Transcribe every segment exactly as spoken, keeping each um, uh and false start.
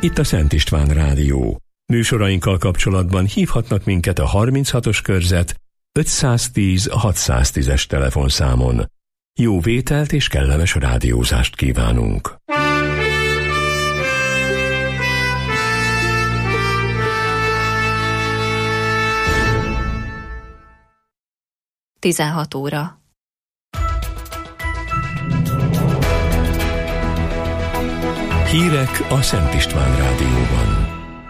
itt a Szent István Rádió. Műsorainkkal kapcsolatban hívhatnak minket a harminchatos körzet ötszáztíz hatszáztízes telefonszámon. Jó vételt és kellemes rádiózást kívánunk! tizenhat óra. Hírek a Szent István Rádióban.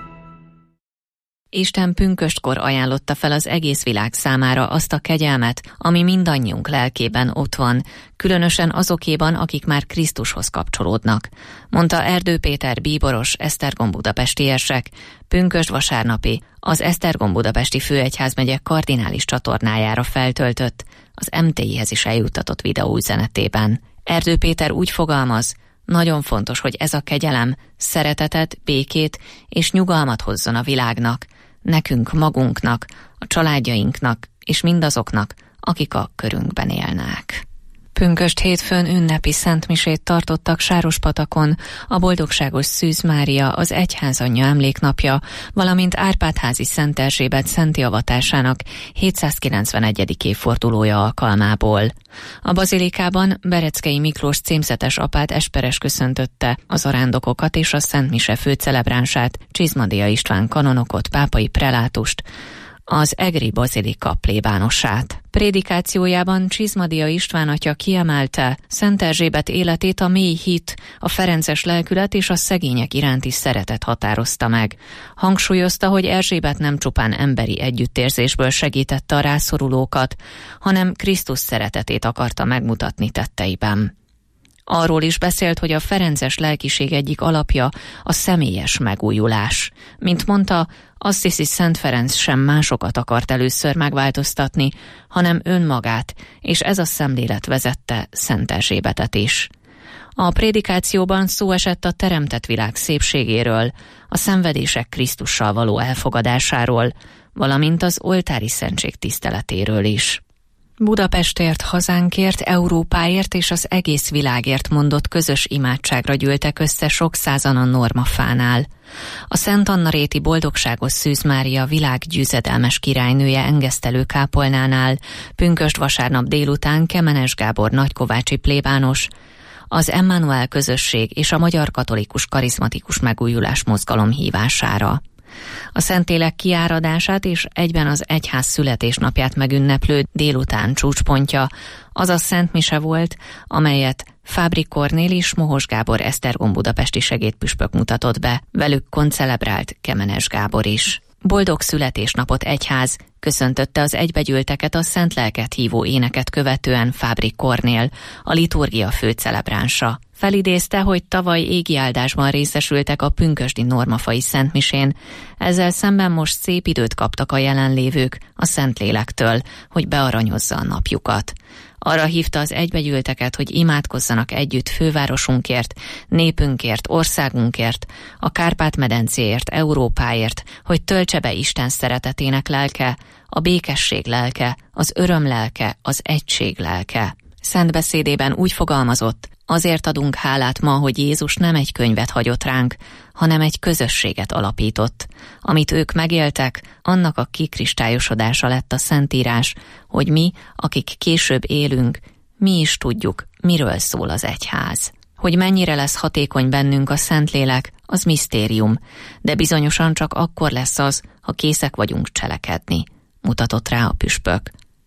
Isten pünköstkor ajánlotta fel az egész világ számára azt a kegyelmet, ami mindannyiunk lelkében ott van, különösen azokéban, akik már Krisztushoz kapcsolódnak, mondta Erdő Péter bíboros, Esztergom budapesti érsek, pünkösd vasárnapi, az Esztergom budapesti főegyházmegye kardinális csatornájára feltöltött, az em té i-hez is eljuttatott videóüzenetében. Erdő Péter úgy fogalmaz, nagyon fontos, hogy ez a kegyelem szeretetet, békét és nyugalmat hozzon a világnak, nekünk magunknak, a családjainknak és mindazoknak, akik a körünkben élnek. Pünkösd hétfőn ünnepi szentmisét tartottak Sárospatakon, a Boldogságos Szűz Mária, az Egyházanyja emléknapja, valamint Árpád-házi Szent Erzsébet szenti avatásának hétszázkilencvenegyedik évfordulója alkalmából. A bazilikában Bereckei Miklós címzetes apát esperes köszöntötte a zarándokokat és a szentmise főcelebránsát, Csizmadia István kanonokot, pápai prelátust, az egri bazilika plébánosát. Prédikációjában Csizmadia István atya kiemelte Szent Erzsébet életét a mély hit, a ferences lelkület és a szegények iránti szeretet határozta meg. Hangsúlyozta, hogy Erzsébet nem csupán emberi együttérzésből segítette a rászorulókat, hanem Krisztus szeretetét akarta megmutatni tetteiben. Arról is beszélt, hogy a ferences lelkiség egyik alapja a személyes megújulás. Mint mondta, Assisi Szent Ferenc sem másokat akart először megváltoztatni, hanem önmagát, és ez a szemlélet vezette Szent Erzsébetet is. A prédikációban szó esett a teremtett világ szépségéről, a szenvedések Krisztussal való elfogadásáról, valamint az oltári szentség tiszteletéről is. Budapestért, hazánkért, Európáért és az egész világért mondott közös imádságra gyűltek össze sok százan a Normafánál. A Szent Anna-réti Boldogságos Szűz Mária világgyőzedelmes királynője engesztelő kápolnánál pünkösd vasárnap délután Kemenes Gábor nagykovácsi plébános, az Emmanuel közösség és a Magyar Katolikus Karizmatikus Megújulás Mozgalom hívására. A Szentlélek kiáradását és egyben az egyház születésnapját megünneplő délután csúcspontja az a szentmise volt, amelyet Fábri Kornél és Mohos Gábor Esztergom budapesti segédpüspök mutatott be, velük koncelebrált Kemenes Gábor is. Boldog születésnapot egyház, köszöntötte az egybegyűlteket a Szent Lelket hívó éneket követően Fábri Kornél, a liturgia főcelebránsa. Felidézte, hogy tavaly égi áldásban részesültek a pünkösdi normafai szentmisén, ezzel szemben most szép időt kaptak a jelenlévők a Szentlélektől, hogy bearanyozza a napjukat. Arra hívta az egybegyűlteket, hogy imádkozzanak együtt fővárosunkért, népünkért, országunkért, a Kárpát-medencéért, Európáért, hogy töltse be Isten szeretetének lelke, a békesség lelke, az öröm lelke, az egység lelke. Szent beszédében úgy fogalmazott, azért adunk hálát ma, hogy Jézus nem egy könyvet hagyott ránk, hanem egy közösséget alapított. Amit ők megéltek, annak a kikristályosodása lett a Szentírás, hogy mi, akik később élünk, mi is tudjuk, miről szól az egyház. Hogy mennyire lesz hatékony bennünk a Szentlélek, az misztérium, de bizonyosan csak akkor lesz az, ha készek vagyunk cselekedni, mutatott rá a püspök.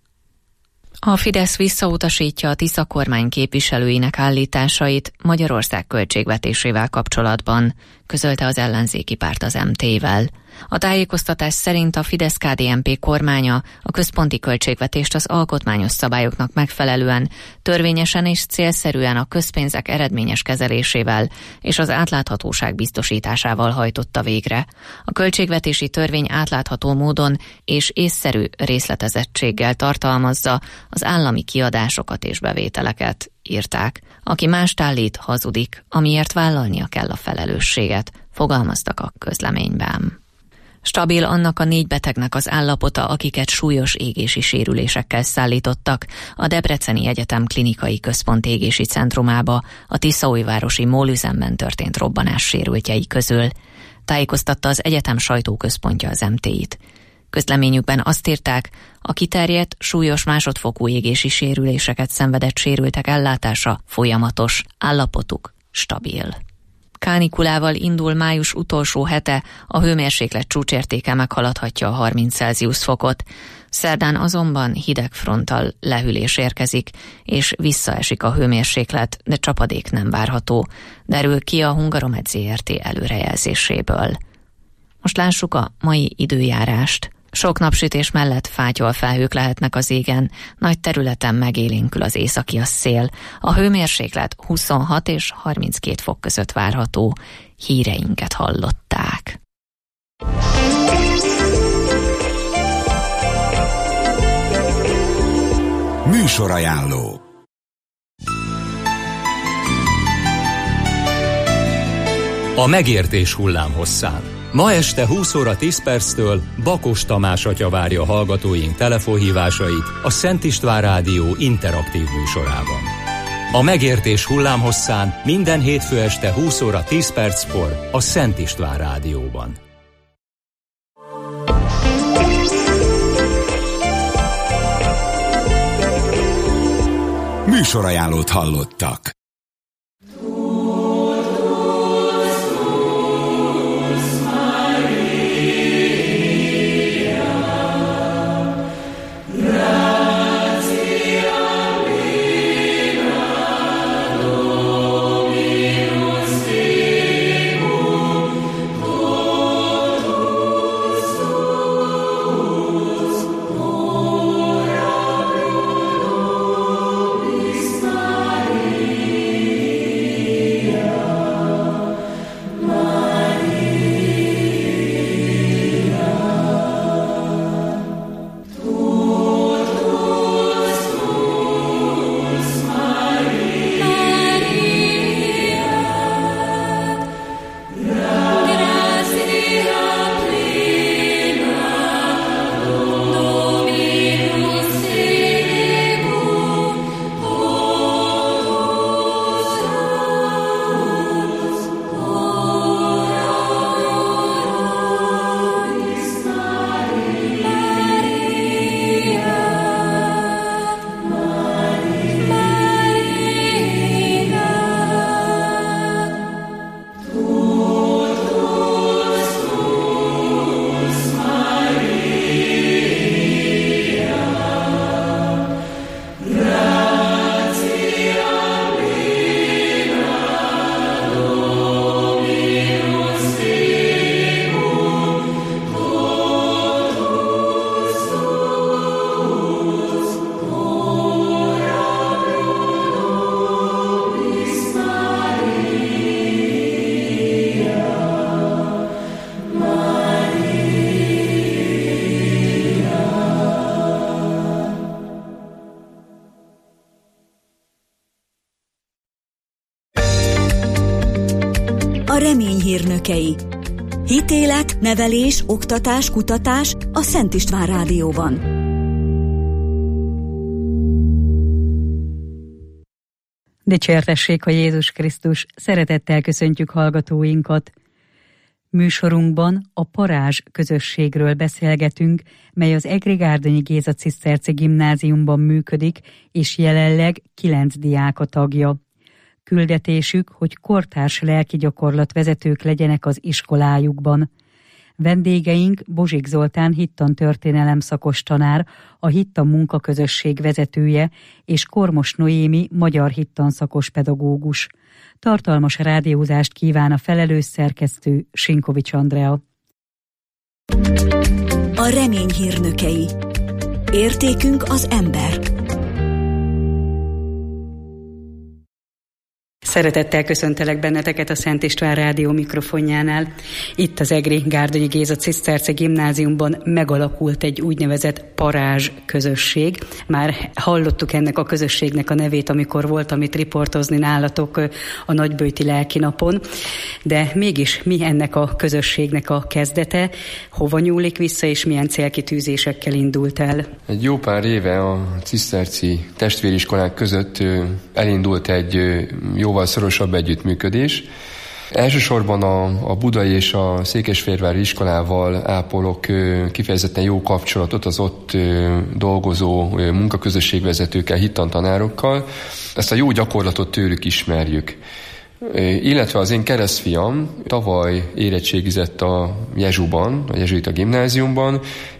A Fidesz visszautasítja a Tisza kormány képviselőinek állításait Magyarország költségvetésével kapcsolatban, közölte az ellenzéki párt az em té-vel. A tájékoztatás szerint a Fidesz-ká dé en pé kormánya a központi költségvetést az alkotmányos szabályoknak megfelelően, törvényesen és célszerűen a közpénzek eredményes kezelésével és az átláthatóság biztosításával hajtotta végre. A költségvetési törvény átlátható módon és észszerű részletezettséggel tartalmazza az állami kiadásokat és bevételeket, írták. Aki mást állít, hazudik, amiért vállalnia kell a felelősséget, fogalmaztak a közleményben. Stabil annak a négy betegnek az állapota, akiket súlyos égési sérülésekkel szállítottak a Debreceni Egyetem Klinikai Központ égési centrumába a tiszaújvárosi mólüzemben történt robbanás sérültjei közül, tájékoztatta az egyetem sajtóközpontja az em té í-t. Közleményükben azt írták, a kiterjedt, súlyos másodfokú égési sérüléseket szenvedett sérültek ellátása folyamatos, állapotuk stabil. Kánikulával indul május utolsó hete, a hőmérséklet csúcsértéke meghaladhatja a harminc Celsius fokot. Szerdán azonban hideg fronttal lehűlés érkezik, és visszaesik a hőmérséklet, de csapadék nem várható, derül ki a Hungaromed zé er té előrejelzéséből. Most lássuk a mai időjárást. Sok napsütés mellett fátyolfelhők lehetnek az égen, nagy területen megélénkül az északias szél. A hőmérséklet huszonhat és harminckét fok között várható. Híreinket hallották. Műsorajánló. A megértés hullámhosszán. Ma este húsz óra tíz perctől Bakos Tamás atya várja hallgatóink telefonhívásait a Szent István Rádió interaktív műsorában. A megértés hullámhosszán minden hétfő este húsz óra tíz perckor a Szent István Rádióban. Műsorajánlót hallottak. A remény hírnökei. Hitélet, nevelés, oktatás, kutatás a Szent István Rádióban. Dicsértessék a Jézus Krisztus, szeretettel köszöntjük hallgatóinkat. Műsorunkban a Parázs közösségről beszélgetünk, mely az Egri-Gárdonyi Géza Ciszterci Gimnáziumban működik, és jelenleg kilenc diák a tagja. Küldetésük, hogy kortárs lelkigyakorlatvezetők legyenek az iskolájukban. Vendégeink Bozsik Zoltán hittantörténelem szakos tanár, a Hittan munkaközösség vezetője, és Kormos Noémi magyar hittanszakos pedagógus. Tartalmas rádiózást kíván a felelős szerkesztő Sinkovics Andrea. A remény hírnökei. Értékünk az ember. Szeretettel köszöntelek benneteket a Szent István Rádió mikrofonjánál. Itt az Egri Gárdonyi Géza Ciszterce Gimnáziumban megalakult egy úgynevezett parázs közösség. Már hallottuk ennek a közösségnek a nevét, amikor voltam itt riportozni nálatok a Nagyböjti Lelkinapon. De mégis mi ennek a közösségnek a kezdete? Hova nyúlik vissza, és milyen célkitűzésekkel indult el? Egy jó pár éve a ciszterci testvériskolák között elindult egy jóval szorosabb együttműködés. Elsősorban a, a budai és a székesfehérvári iskolával ápolok kifejezetten jó kapcsolatot az ott dolgozó munkaközösségvezetőkkel, hittanta-tanárokkal. Ezt a jó gyakorlatot tőlük ismerjük. Illetve az én keresztfiam tavaly érettségizett a Jezsuban, a Jezsuita Gimnáziumban,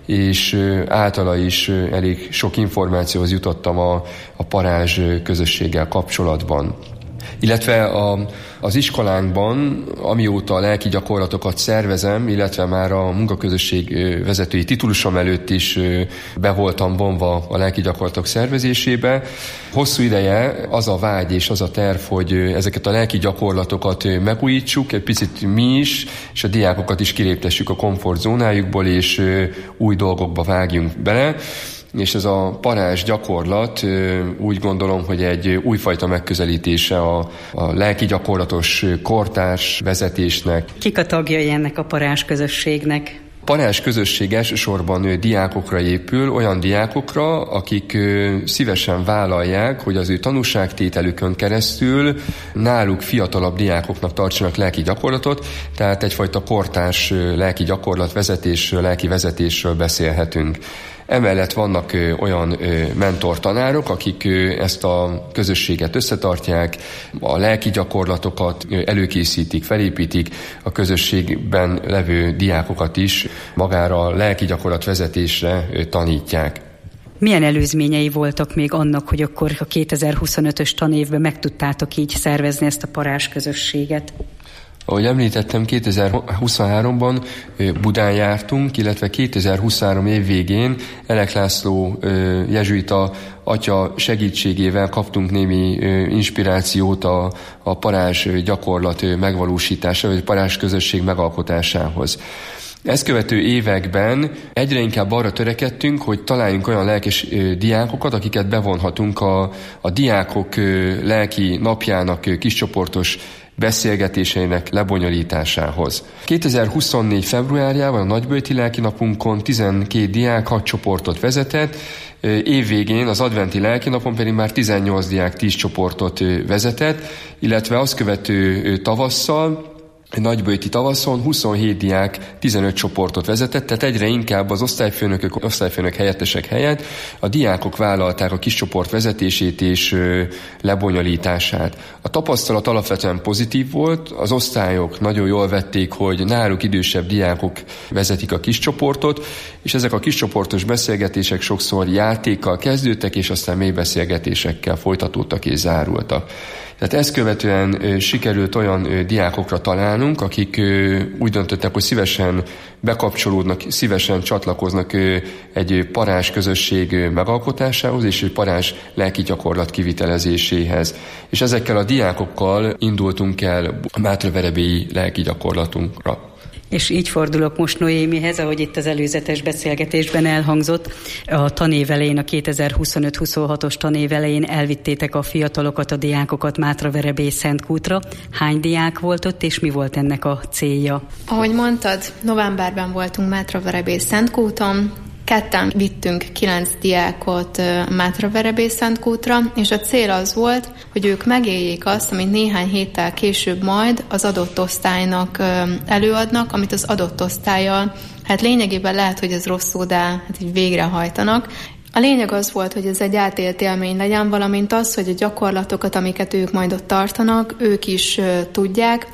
és általa is elég sok információhoz jutottam a, a parázs közösséggel kapcsolatban. Illetve a, az iskolánkban, amióta a lelki gyakorlatokat szervezem, illetve már a munkaközösség vezetői titulusom előtt is be voltam vonva a lelki gyakorlatok szervezésébe. Hosszú ideje az a vágy és az a terv, hogy ezeket a lelki gyakorlatokat megújítsuk, egy picit mi is, és a diákokat is kiléptessük a komfortzónájukból, és új dolgokba vágjunk bele. És ez a parázs gyakorlat úgy gondolom, hogy egy újfajta megközelítése a, a lelki gyakorlatos kortárs vezetésnek. Kik a tagjai ennek a parázs közösségnek? A parázs közösség elsősorban diákokra épül, olyan diákokra, akik szívesen vállalják, hogy az ő tanúságtételükön keresztül náluk fiatalabb diákoknak tartsanak lelki gyakorlatot, tehát egyfajta kortárs lelki gyakorlatvezetésről, lelki vezetésről beszélhetünk. Emellett vannak ö, olyan ö, mentortanárok, akik ö, ezt a közösséget összetartják, a lelki gyakorlatokat ö, előkészítik, felépítik, a közösségben levő diákokat is magára a lelki gyakorlat vezetésre ö, tanítják. Milyen előzményei voltak még annak, hogy akkor a kétezer-huszonötös tanévben meg tudtátok így szervezni ezt a parázs közösséget? Ahogy említettem, kétezer-huszonháromban Budán jártunk, illetve kétezer-huszonhárom év végén Elek László jezsuita atya segítségével kaptunk némi inspirációt a, a parázs gyakorlat megvalósítására, vagy parázs közösség megalkotásához. Ezt követő években egyre inkább arra törekedtünk, hogy találjunk olyan lelkes diákokat, akiket bevonhatunk a, a diákok lelki napjának kiscsoportos beszélgetéseinek lebonyolításához. kétezer-huszonnégy februárjában a Nagyböjti Lelkinapunkon tizenkét diák hat csoportot vezetett, év végén az adventi lelkinapon pedig már tizennyolc diák tíz csoportot vezetett, illetve azt követő tavasszal, Nagyböjti tavaszon huszonhét diák tizenöt csoportot vezetett, tehát egyre inkább az osztályfőnökök, osztályfőnök helyettesek helyett a diákok vállalták a kis csoport vezetését és ö, lebonyolítását. A tapasztalat alapvetően pozitív volt, az osztályok nagyon jól vették, hogy náluk idősebb diákok vezetik a kis csoportot, és ezek a kis csoportos beszélgetések sokszor játékkal kezdődtek, és aztán mély beszélgetésekkel folytatódtak és zárultak. Tehát ezt követően ö, sikerült olyan ö, diákokra találnunk, akik ö, úgy döntöttek, hogy szívesen bekapcsolódnak, szívesen csatlakoznak ö, egy parázs közösség ö, megalkotásához és egy parázs lelki gyakorlat kivitelezéséhez. És ezekkel a diákokkal indultunk el a mátraverebélyi lelki gyakorlatunkra. És így fordulok most Noémihez, ahogy itt az előzetes beszélgetésben elhangzott. A tanév elején, a kétezer-huszonöt-huszonhatos tanév elején elvittétek a fiatalokat, a diákokat Mátraverebély Szentkútra. Hány diák volt ott, és mi volt ennek a célja? Ahogy mondtad, novemberben voltunk Mátraverebély Szentkúton, ketten vittünk kilenc diákot Mátraverebély Szentkútra, és a cél az volt, hogy ők megéljék azt, amit néhány héttel később majd az adott osztálynak előadnak, amit az adott osztállyal, hát lényegében lehet, hogy ez rosszul, de hát így végrehajtanak. A lényeg az volt, hogy ez egy átélt élmény legyen, valamint az, hogy a gyakorlatokat, amiket ők majd ott tartanak, ők is tudják,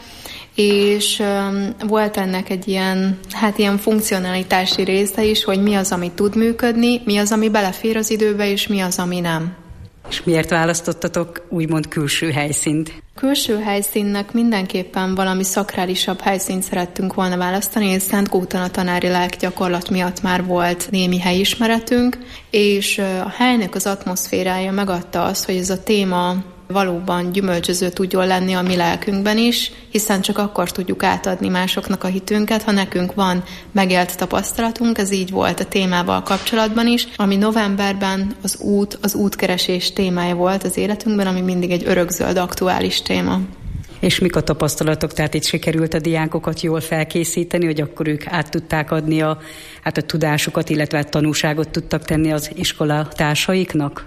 és um, volt ennek egy ilyen, hát ilyen funkcionalitási része is, hogy mi az, ami tud működni, mi az, ami belefér az időbe, és mi az, ami nem. És miért választottatok úgymond külső helyszínt? Külső helyszínnek mindenképpen valami szakrálisabb helyszínt szerettünk volna választani, és Szentkúton a tanári lelkgyakorlat miatt már volt némi helyismeretünk, és a helynek az atmoszférája megadta azt, hogy ez a téma valóban gyümölcsöző tudjon lenni a mi lelkünkben is, hiszen csak akkor tudjuk átadni másoknak a hitünket, ha nekünk van megélt tapasztalatunk, ez így volt a témával kapcsolatban is, ami novemberben az út, az útkeresés témája volt az életünkben, ami mindig egy örökzöld aktuális téma. És mik a tapasztalatok? Tehát itt sikerült a diákokat jól felkészíteni, hogy akkor ők át tudták adni a, hát a tudásukat, illetve a tanúságot tudtak tenni az iskola társaiknak?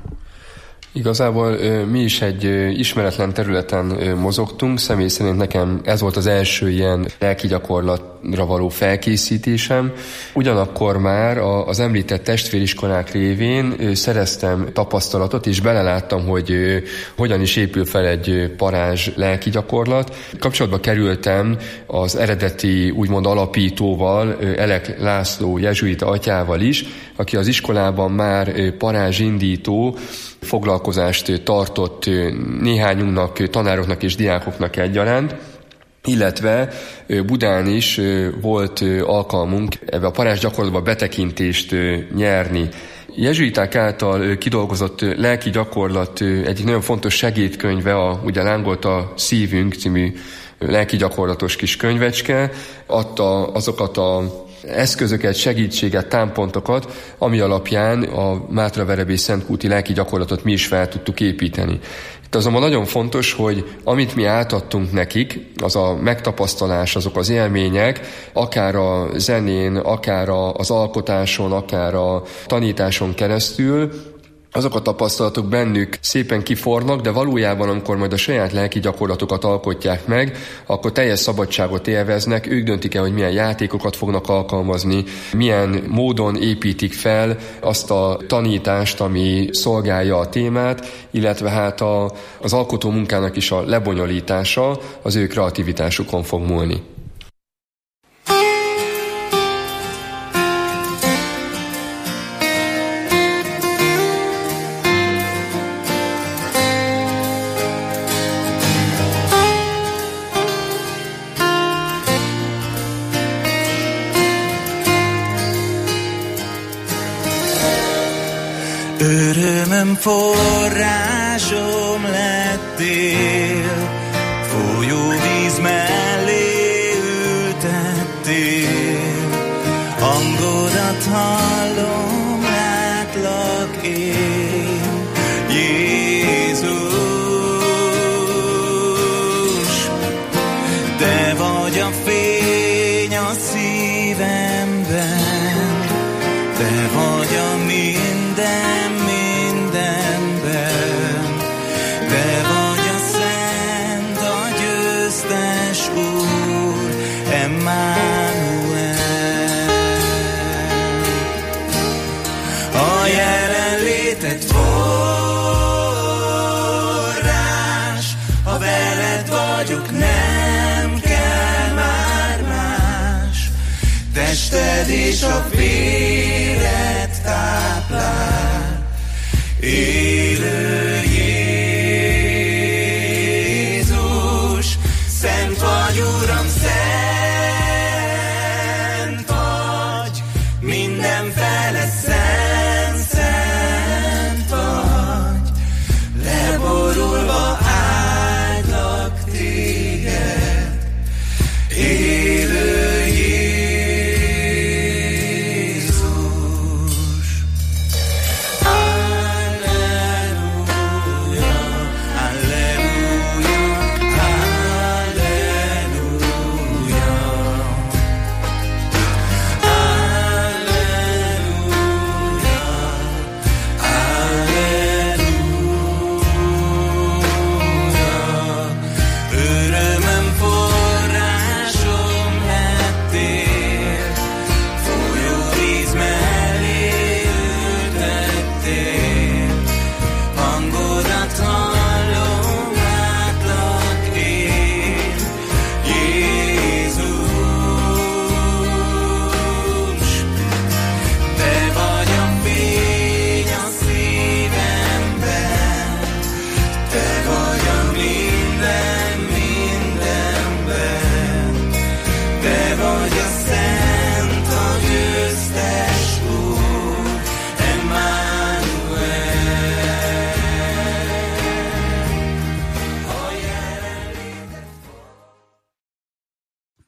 Igazából mi is egy ismeretlen területen mozogtunk, személy szerint nekem ez volt az első ilyen lelki gyakorlatra való felkészítésem. Ugyanakkor már az említett testvériskolák révén szereztem tapasztalatot, és beleláttam, hogy hogyan is épül fel egy parázs lelki gyakorlat. Kapcsolatba kerültem az eredeti úgymond alapítóval, Elek László jezsuita atyával is, aki az iskolában már parázsindító foglalkozást tartott néhányunknak, tanároknak és diákoknak egyaránt, illetve Budán is volt alkalmunk ebbe a parázs gyakorlatba betekintést nyerni. Jezsuiták által kidolgozott lelki gyakorlat egyik nagyon fontos segédkönyve, a, ugye Lángolt a szívünk című lelki gyakorlatos kis könyvecske, adta azokat a eszközöket, segítséget, támpontokat, ami alapján a Mátraverebély Szentkúti lelki gyakorlatot mi is fel tudtuk építeni. Itt azonban nagyon fontos, hogy amit mi átadtunk nekik, az a megtapasztalás, azok az élmények, akár a zenén, akár az alkotáson, akár a tanításon keresztül, azok a tapasztalatok bennük szépen kifornak, de valójában, amikor majd a saját lelki gyakorlatokat alkotják meg, akkor teljes szabadságot élveznek, ők döntik el, hogy milyen játékokat fognak alkalmazni, milyen módon építik fel azt a tanítást, ami szolgálja a témát, illetve hát a, az alkotó munkának is a lebonyolítása az ő kreativitásukon fog múlni. Örömöm forrásom lettél, folyó víz mellé ültettél, hangodat hallom, látlak én, Jézus, te vagy a fény a szívemben, te vagy a minden. A jelenléted forrás, ha veled vagyok, nem kell már más. Tested és a véred táplál, élő Jézus, szent vagy, Uram, szent vagy, mindenfele szent, szent vagy, leborulva áldlak téged, élő Jézus. Amen.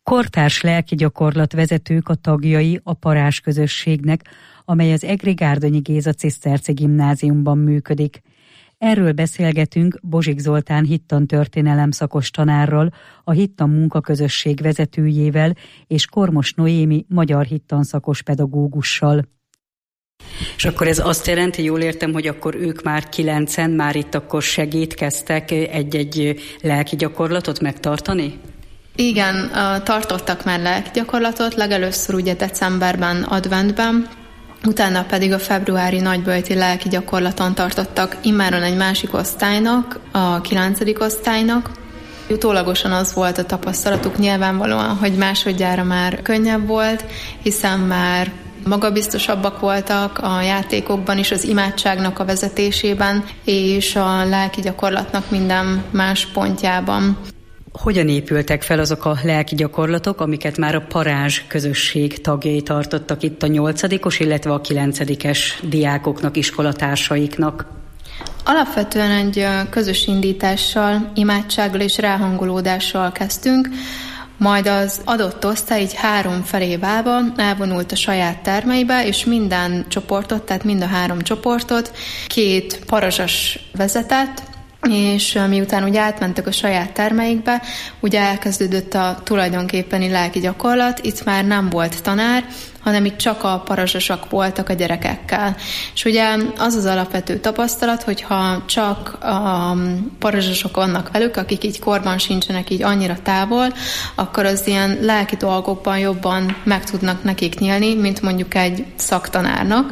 Kortárs lelki gyakorlatvezetők a tagjai a parázs közösségnek, amely az Egri Gárdonyi Géza Ciszterci Gimnáziumban működik. Erről beszélgetünk Bozsik Zoltán hittantörténelem szakos tanárral, a Hittan munkaközösség vezetőjével és Kormos Noémi magyar hittanszakos pedagógussal. És akkor ez azt jelenti, jól értem, hogy akkor ők már kilencen, már itt akkor segítkeztek egy-egy lelki gyakorlatot megtartani? Igen, tartottak már lelki gyakorlatot, legelőször ugye decemberben, adventben, utána pedig a februári nagybölti lelki gyakorlaton tartottak immáron egy másik osztálynak, a kilencedik osztálynak. Utólagosan az volt a tapasztalatuk nyilvánvalóan, hogy másodjára már könnyebb volt, hiszen már magabiztosabbak voltak a játékokban is, az imádságnak a vezetésében, és a lelki gyakorlatnak minden más pontjában. Hogyan épültek fel azok a lelki gyakorlatok, amiket már a parázs közösség tagjai tartottak itt a nyolcadikos, illetve a kilencedikes diákoknak, iskolatársaiknak? Alapvetően egy közös indítással, imádsággal és ráhangolódással kezdtünk, majd az adott osztály így három felé válva elvonult a saját termeibe, és minden csoportot, tehát mind a három csoportot két parazsas vezetett, és miután ugye átmentek a saját termeikbe, ugye elkezdődött a tulajdonképpeni lelki gyakorlat, itt már nem volt tanár, hanem itt csak a parazsasak voltak a gyerekekkel. És ugye az az alapvető tapasztalat, hogyha csak a parazsasok vannak velük, akik így korban sincsenek így annyira távol, akkor az ilyen lelki dolgokban jobban meg tudnak nekik nyílni, mint mondjuk egy szaktanárnak.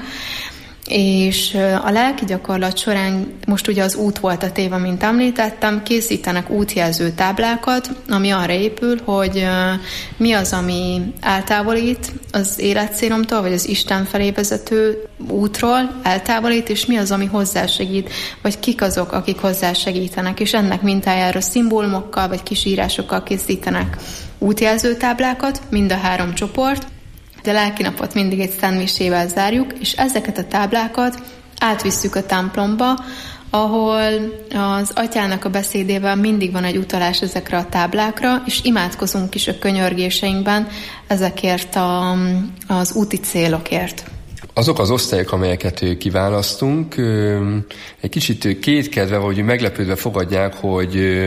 És a lelki gyakorlat során most ugye az út volt a téma, mint említettem, készítenek útjelző táblákat, ami arra épül, hogy mi az, ami eltávolít az életcélomtól, vagy az Isten felé vezető útról eltávolít, és mi az, ami hozzásegít, vagy kik azok, akik hozzásegítenek, és ennek mintájára szimbólumokkal, vagy kisírásokkal készítenek útjelző táblákat, mind a három csoport, de lelkinapot mindig egy szentmisével zárjuk, és ezeket a táblákat átvisszük a templomba, ahol az atyának a beszédével mindig van egy utalás ezekre a táblákra, és imádkozunk is a könyörgéseinkben ezekért a, az úti célokért. Azok az osztályok, amelyeket kiválasztunk, egy kicsit kétkedve vagy meglepődve fogadják, hogy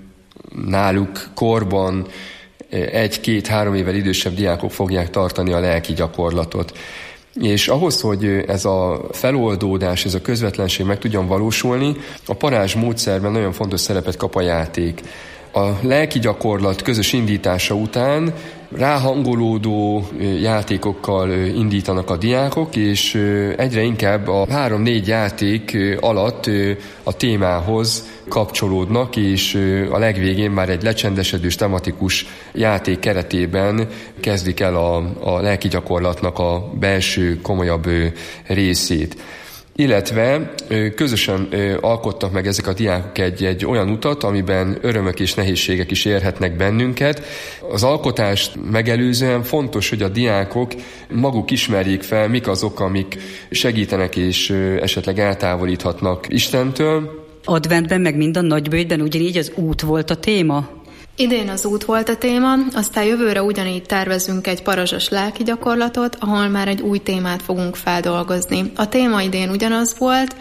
náluk korban egy-két-három évvel idősebb diákok fogják tartani a lelki gyakorlatot. És ahhoz, hogy ez a feloldódás, ez a közvetlenség meg tudjon valósulni, a parázs módszerben nagyon fontos szerepet kap a játék. A lelki gyakorlat közös indítása után ráhangolódó játékokkal indítanak a diákok, és egyre inkább a három-négy játék alatt a témához kapcsolódnak, és a legvégén már egy lecsendesedős tematikus játék keretében kezdik el a, a lelki gyakorlatnak a belső, komolyabb részét. Illetve közösen alkottak meg ezek a diákok egy, egy olyan utat, amiben örömök és nehézségek is érhetnek bennünket. Az alkotást megelőzően fontos, hogy a diákok maguk ismerjék fel, mik azok, amik segítenek és esetleg eltávolíthatnak Istentől. Adventben meg minden nagybőjtben ugyanígy az út volt a téma? Idén az út volt a téma, aztán jövőre ugyanígy tervezünk egy parazsas lelki gyakorlatot, ahol már egy új témát fogunk feldolgozni. A téma idén ugyanaz volt,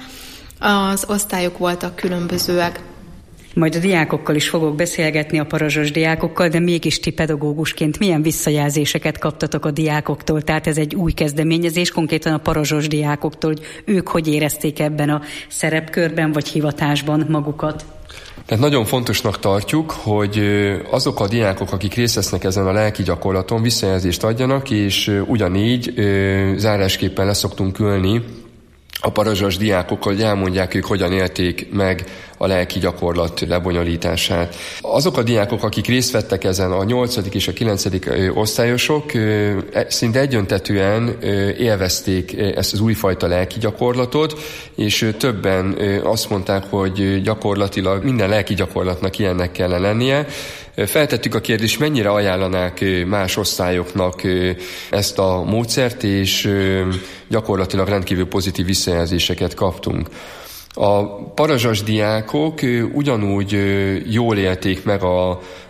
az osztályok voltak különbözőek. Majd a diákokkal is fogok beszélgetni, a parazsas diákokkal, de mégis ti pedagógusként milyen visszajelzéseket kaptatok a diákoktól? Tehát ez egy új kezdeményezés, konkrétan a parazsas diákoktól, hogy ők hogy érezték ebben a szerepkörben vagy hivatásban magukat? Tehát nagyon fontosnak tartjuk, hogy azok a diákok, akik részt vesznek ezen a lelki gyakorlaton, visszajelzést adjanak, és ugyanígy zárásképpen leszoktunk ülni a parazsas diákokkal, hogy elmondják ők, hogyan élték meg a lelki gyakorlat lebonyolítását. Azok a diákok, akik részt vettek ezen, a nyolcadik és a kilencedik osztályosok, szinte egyöntetűen élvezték ezt az újfajta lelki gyakorlatot, és többen azt mondták, hogy gyakorlatilag minden lelki gyakorlatnak ilyennek kellene lennie. Feltettük a kérdést, mennyire ajánlanák más osztályoknak ezt a módszert, és gyakorlatilag rendkívül pozitív visszajelzéseket kaptunk. A parazsas diákok ugyanúgy jól élték meg a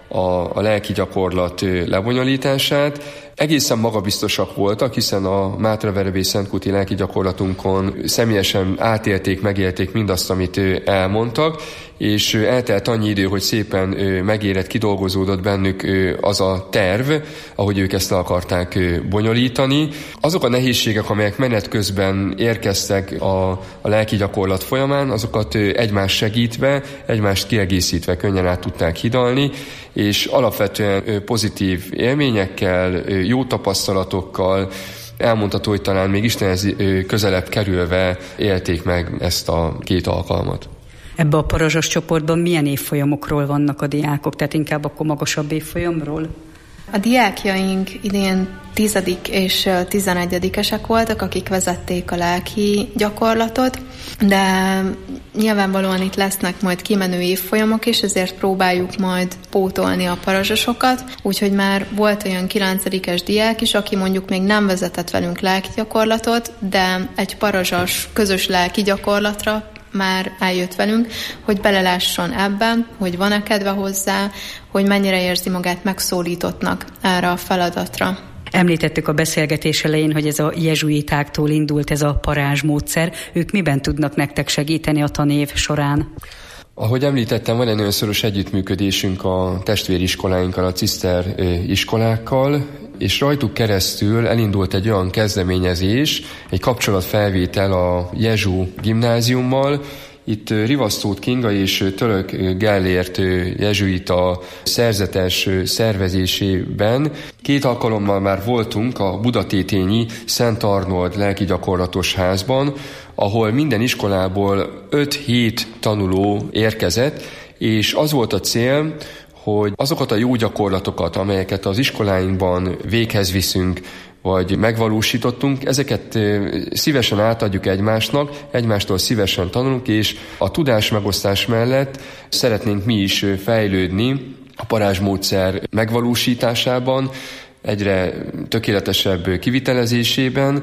a, a lelki gyakorlat lebonyolítását. Egészen magabiztosak voltak, hiszen a Mátraverebély Szentkúti lelki gyakorlatunkon személyesen átélték, megélték mindazt, amit elmondtak, és eltelt annyi idő, hogy szépen megérett, kidolgozódott bennük az a terv, ahogy ők ezt le akarták bonyolítani. Azok a nehézségek, amelyek menet közben érkeztek a, a lelki gyakorlat folyamán, azokat egymást segítve, egymást kiegészítve könnyen át tudták hidalni, és alapvetően pozitív élményekkel, jó tapasztalatokkal, elmondható, hogy talán még Istenhez közelebb kerülve élték meg ezt a két alkalmat. Ebbe a parazsas csoportban milyen évfolyamokról vannak a diákok, tehát inkább akkor magasabb évfolyamról? A diákjaink idén tizedik és tizenegyedikesek voltak, akik vezették a lelki gyakorlatot, de nyilvánvalóan itt lesznek majd kimenő évfolyamok is, ezért próbáljuk majd pótolni a parazsasokat, úgyhogy már volt olyan kilencedikes diák is, aki mondjuk még nem vezetett velünk lelki gyakorlatot, de egy parazsas közös lelki gyakorlatra már eljött velünk, hogy belelásson ebben, hogy van-e kedve hozzá, hogy mennyire érzi magát megszólítottnak erre a feladatra. Említettük a beszélgetés elején, hogy ez a jezsuitáktól indult ez a parázsmódszer. Ők miben tudnak nektek segíteni a tanév során? Ahogy említettem, van egy nagyon szoros együttműködésünk a testvériskoláinkkal, a ciszter iskolákkal, és rajtuk keresztül elindult egy olyan kezdeményezés, egy kapcsolatfelvétel a Jezsu gimnáziummal. Itt Rivasztót Kinga és Török Gellért jezsuita szerzetes szervezésében két alkalommal már voltunk a budatétényi Szent Arnold lelki gyakorlatos házban, ahol minden iskolából öt-hét tanuló érkezett, és az volt a cél, hogy azokat a jó gyakorlatokat, amelyeket az iskoláinkban véghez viszünk, vagy megvalósítottunk, ezeket szívesen átadjuk egymásnak, egymástól szívesen tanulunk, és a tudásmegosztás mellett szeretnénk mi is fejlődni a parázsmódszer megvalósításában, egyre tökéletesebb kivitelezésében,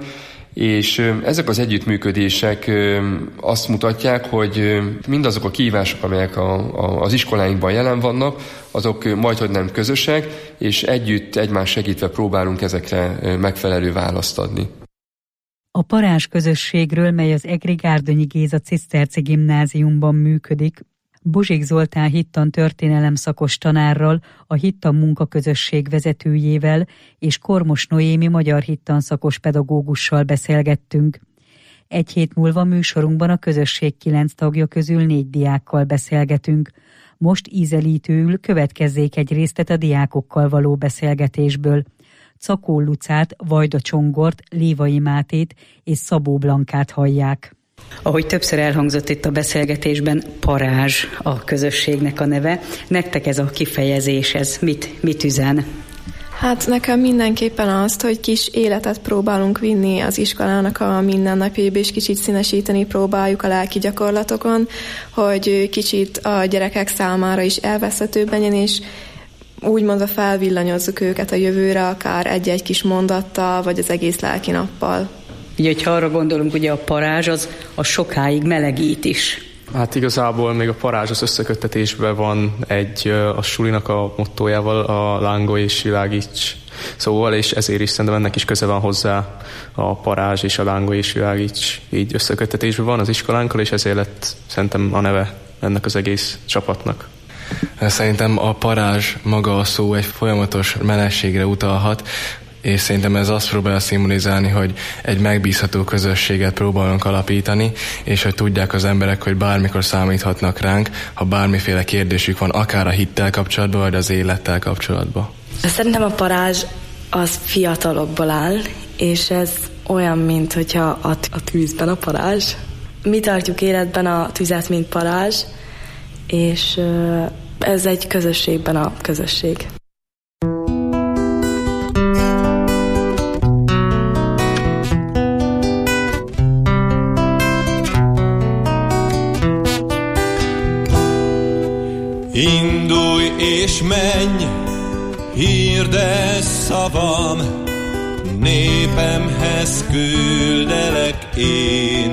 és ezek az együttműködések azt mutatják, hogy mindazok a kihívások, amelyek a, a, az iskoláinkban jelen vannak, azok majdhogy nem közösek, és együtt, egymás segítve próbálunk ezekre megfelelő választ adni. A parázs közösségről, mely az Egri Gárdonyi Géza Ciszterci Gimnáziumban működik, Bozsik Zoltán hittan történelem szakos tanárral, a hittan munkaközösség vezetőjével és Kormos Noémi magyar hittan szakos pedagógussal beszélgettünk. Egy hét múlva műsorunkban a közösség kilenc tagja közül négy diákkal beszélgetünk. Most ízelítőül következzék egy részlet a diákokkal való beszélgetésből. Cakó Lucát, Vajda Csongort, Lévai Mátét és Szabó Blankát hallják. Ahogy többször elhangzott itt a beszélgetésben, parázs a közösségnek a neve. Nektek ez a kifejezés, ez mit, mit üzen? Hát nekem mindenképpen azt, hogy kis életet próbálunk vinni az iskolának a mindennapjaiba, és kicsit színesíteni próbáljuk a lelki gyakorlatokon, hogy kicsit a gyerekek számára is elveszhetőbb legyen, és úgymondva felvillanyozzuk őket a jövőre, akár egy-egy kis mondattal, vagy az egész lelki nappal. Ugye, hogyha arra gondolunk, ugye a parázs az a sokáig melegít is. Hát igazából még a parázs az összeköttetésben van egy a sulinak a mottójával, a lángolj és világíts szóval, és ezért is szerintem ennek is köze van hozzá a parázs és a lángolj és világíts így összeköttetésben van az iskolánkkal, és ezért lett szerintem a neve ennek az egész csapatnak. Szerintem a parázs maga a szó egy folyamatos melegségre utalhat, és szerintem ez azt próbálja szimbolizálni, hogy egy megbízható közösséget próbálunk alapítani, és hogy tudják az emberek, hogy bármikor számíthatnak ránk, ha bármiféle kérdésük van, akár a hittel kapcsolatban, vagy az élettel kapcsolatban. Szerintem a parázs az fiatalokból áll, és ez olyan, mint hogyha a, a tűzben a parázs. Mi tartjuk életben a tüzet, mint parázs, és ez egy közösségben a közösség. Indulj és menj, hirdess szavam, népemhez küldelek én.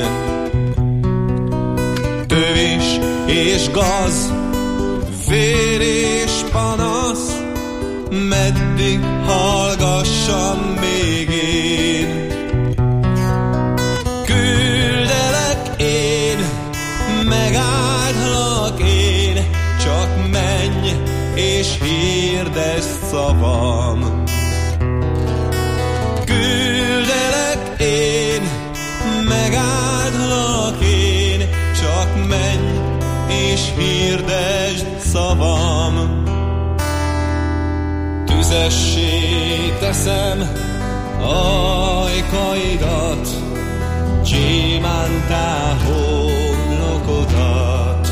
Tövés és gaz, vér és panasz, meddig hallgassam még én. Küldelek én, megáldlak én, csak menj és hirdesd szavam. Küldelek én, megáldlak én, csak menj és hirdesd szavam. Tüzessé teszem ajkaidat, gyémántá homlokodat.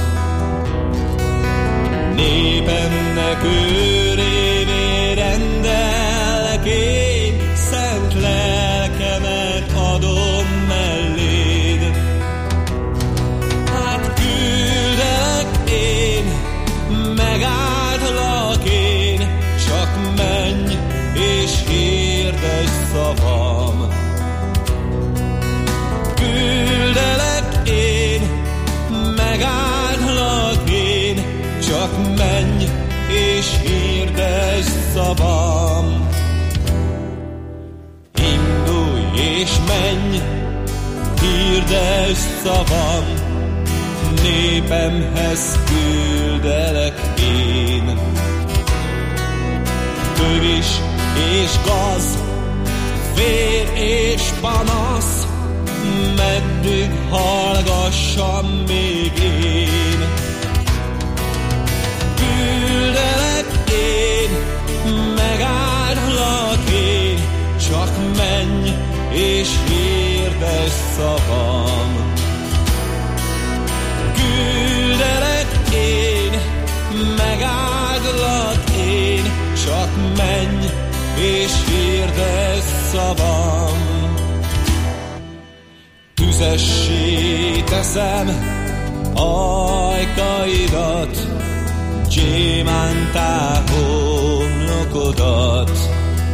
Népemnek őrévé rendellek én, szent lelkemet adom melléd. Hát küldelek én, megáldlak én, csak menj és hirdesd szavam. Küldelek én, megáldlak én, csak menj és hirdesd szavam. Indulj és menj, hirdesd szavam, népemhez küldelek én. Tövis és gaz, vér és panasz, meddig hallgassam még én. Küldelek én, megáldlak én, csak menj és hirdesd szavam. Küldelek én, megáldlak én, csak menj és hirdesd szavam. Tüzessé teszem ajkaidat, gyémántá homlokodat.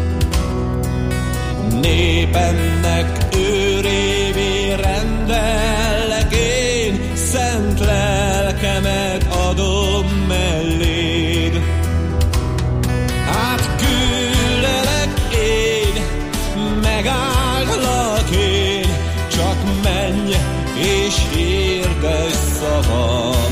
Népemnek őrévé rendellek én, szent lelkemet adom melléd. Hát küldelek én, megáldlak én, csak menj és hirdesd szavam.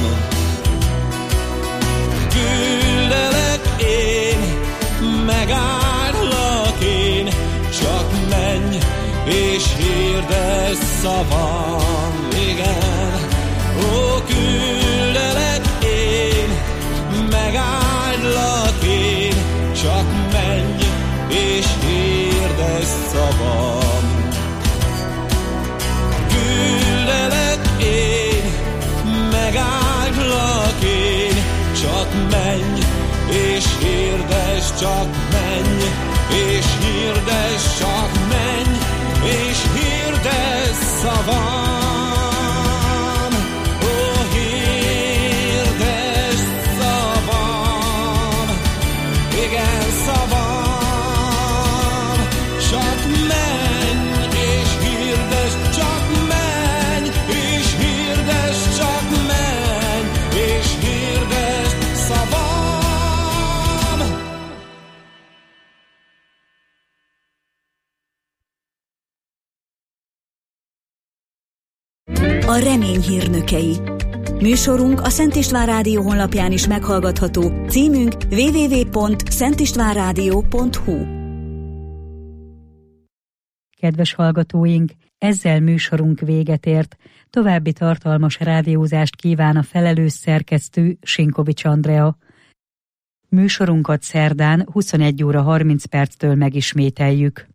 Küldelek én, megáldlak én, csak menj és hirdesd szavam. Igen, ó, küldelek én, megáldlak én, csak menj és hirdesd szavam. Küldelek én, megáldlak én, csak menj és hirdesd, csak menj és hirdesd, csak menj és hirdesd szavam. Ó, hirdesd szavam, igen, szavam, csak menj és hirdesd, csak menj és hirdesd, csak menj és hirdesd szavam. A remény hírnökei. Műsorunk a Szent István Rádió honlapján is meghallgatható, címünk double-u double-u double-u pont szent istván rádió pont hu. Kedves hallgatóink, ezzel műsorunk véget ért. További tartalmas rádiózást kíván a felelős szerkesztő, Sinkovics Andrea. Műsorunkat szerdán huszonegy óra harminc perctől megismételjük.